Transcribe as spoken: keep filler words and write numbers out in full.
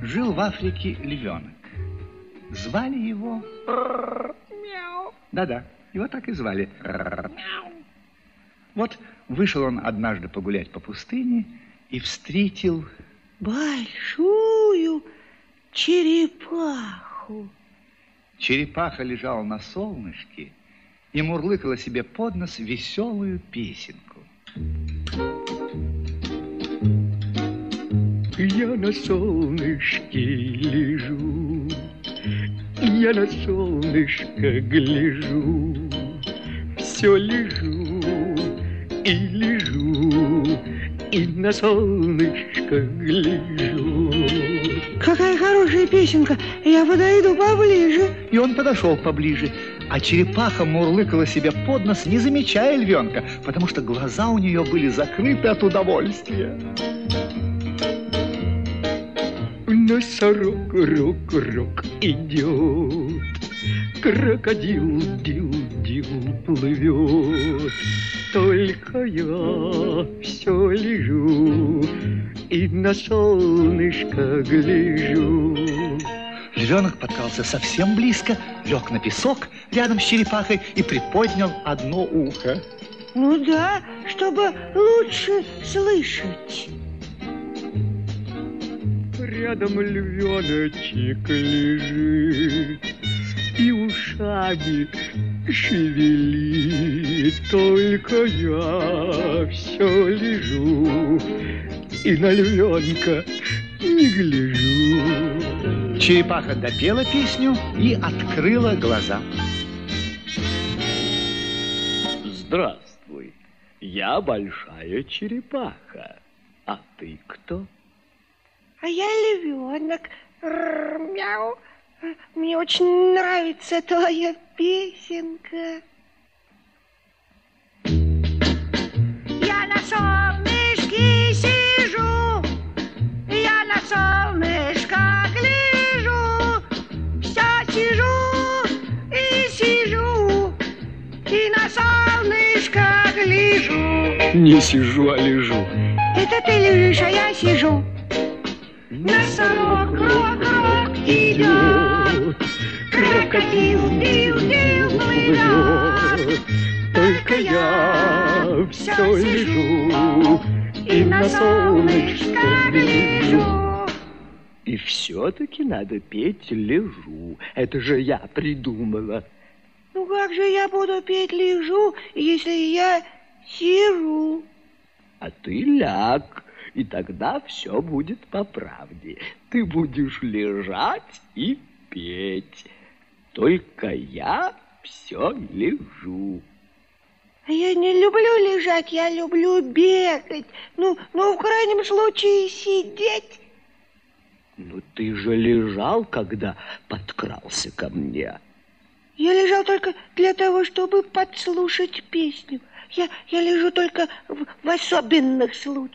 Жил в Африке львенок. Звали его... Мяу. Да-да, его так и звали. Мяу. Вот вышел он однажды погулять по пустыне и встретил... большую черепаху. Черепаха лежала на солнышке и мурлыкала себе под нос веселую песенку. Я на солнышке лежу, я на солнышко гляжу, все лежу и лежу, и на солнышко гляжу. Какая хорошая песенка, я подойду поближе. И он подошел поближе, а черепаха мурлыкала себе под нос, не замечая львенка, потому что глаза у нее были закрыты от удовольствия. Носорог, рок, рок идет, крокодил, дил, дил плывет. Только я все лежу и на солнышко гляжу. Львенок подкрался совсем близко, лег на песок рядом с черепахой и приподнял одно ухо. Ну да, чтобы лучше слышать. Рядом львеночек лежит и ушами шевелит. Только я все лежу и на львенка не гляжу. Черепаха допела песню и открыла глаза. Здравствуй, я большая черепаха. А ты кто? А я львенок. Мяу. Мне очень нравится твоя песенка. Я на солнышке сижу, я на солнышко гляжу, все сижу и сижу, и на солнышко гляжу. Не сижу, а лежу. Это ты лежишь, а я сижу. Носорог, рок-рок идет, крокодил, дил-дил плывет. Только я все лежу и на солнышко гляжу. И все-таки надо петь лежу. Это же я придумала. Ну как же я буду петь лежу, если я сижу? А ты ляг. И тогда все будет по правде. Ты будешь лежать и петь. Только я все лежу. А я не люблю лежать, я люблю бегать. Ну, ну, в крайнем случае, сидеть. Ну, ты же лежал, когда подкрался ко мне. Я лежал только для того, чтобы подслушать песню. Я, я лежу только в, в особенных случаях.